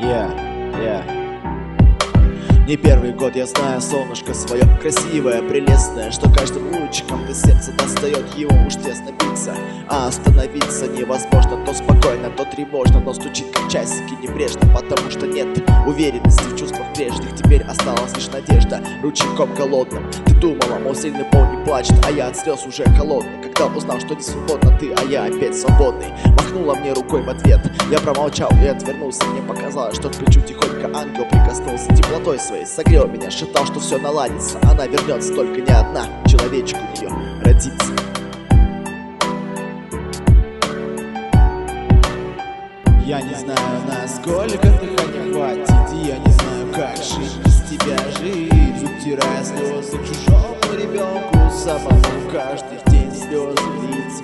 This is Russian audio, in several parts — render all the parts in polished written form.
Yeah, yeah. Не первый год я знаю солнышко свое красивое, прелестное, что каждым лучиком до сердца достает, ему уж тесно биться, а остановиться невозможно. То спокойно, то тревожно, но стучит как часики небрежно, потому что нет уверенности в чувствах прежних. Теперь осталась лишь надежда ручейком голодным. Ты думала, мол, сильный пол не плачет, а я от слез уже холодный. Когда узнал, что не свободна ты, а я опять свободный, махнула мне рукой в ответ. Я промолчал и отвернулся. Мне показалось, что к плечу тихонько ангел прикоснулся теплотой своей, согрел меня, шептал, что все наладится. Она вернется, только не одна, человечек у нее родится. Я не знаю, насколько дыхания хватит, я не знаю, как жить без тебя жить, утирая слезы чужому ребенку, самому каждый день слезы лить.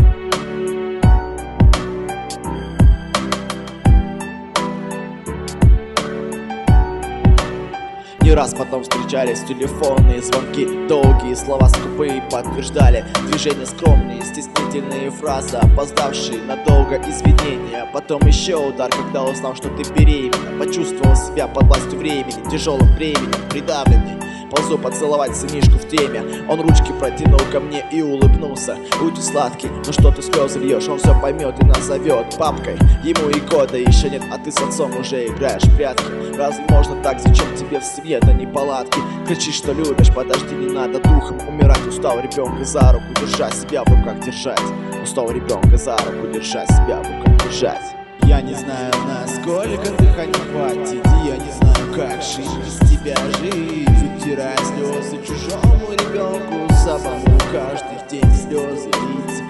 Не раз потом встречались телефонные звонки, долгие слова скупые подтверждали движения скромные, стеснительные фразы, опоздавшие надолго извинения. Потом еще удар, когда узнал, что ты беременна, почувствовал себя под властью времени, тяжелым временем придавленный. Ползу поцеловать сынишку в теме, он ручки протянул ко мне и улыбнулся. Ути сладкий, ну что ты слезы льешь, он все поймет и назовет папкой. Ему и года еще нет, а ты с отцом уже играешь в прятки. Разве можно так, зачем тебе в семье-то неполадки? Кричишь, что любишь, подожди, не надо духом умирать. Устал ребенка за руку держать, себя в руках держать. Устал ребенка за руку держать, себя в руках держать. Я не знаю, насколько дыхания хватит, я не знаю, как жить без тебя жить, утирая слезы чужому ребенку, самому каждый день слезы лить.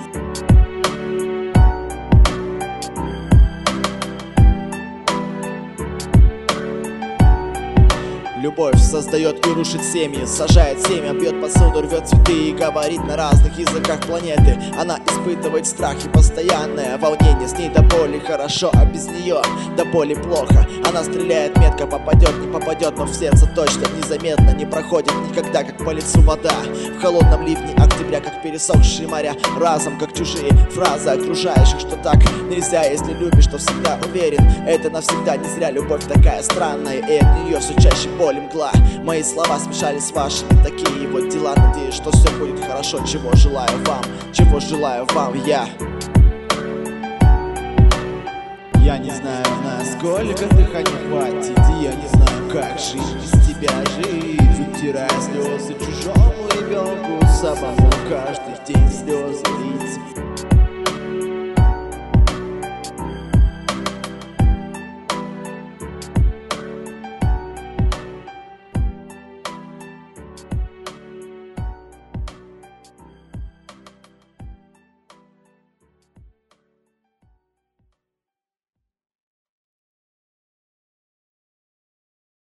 Любовь создает и рушит семьи, сажает семя, бьет посуду, рвет цветы и говорит на разных языках планеты. Она испытывает страх и постоянное волнение, с ней до боли хорошо, а без нее до боли плохо. Она стреляет метко, попадет, не попадет, но в сердце точно незаметно не проходит никогда, как по лицу вода. В холодном ливне октября, как пересохшие моря, разом как чужие фразы окружающих, что так нельзя, если любишь, то всегда уверен. Это навсегда не зря, любовь такая странная, и от нее все чаще боль мгла. Мои слова смешались с вашими, такие вот дела. Надеюсь, что все будет хорошо, чего желаю вам я. Я не знаю, насколько дыхания хватит, я не знаю, как жить без тебя жить, утирая слезы чужому ребенку, самому каждый день слезы лить.